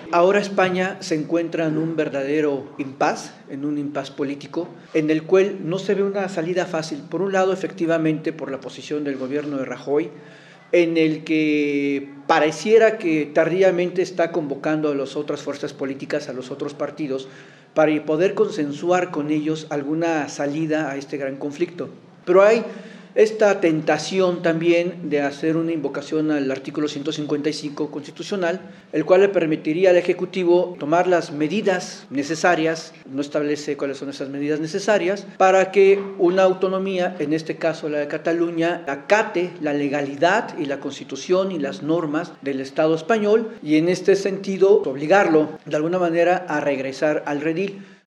Ahora España se encuentra en un verdadero impasse, en un impasse político, en el cual no se ve una salida fácil. Por un lado, efectivamente, por la posición del gobierno de Rajoy, en el que pareciera que tardíamente está convocando a las otras fuerzas políticas, a los otros partidos, para poder consensuar con ellos alguna salida a este gran conflicto. Pero hay esta tentación también de hacer una invocación al artículo 155 constitucional, el cual le permitiría al Ejecutivo tomar las medidas necesarias, no establece cuáles son esas medidas necesarias, para que una autonomía, en este caso la de Cataluña, acate la legalidad y la Constitución y las normas del Estado español y en este sentido obligarlo de alguna manera a regresar al redil.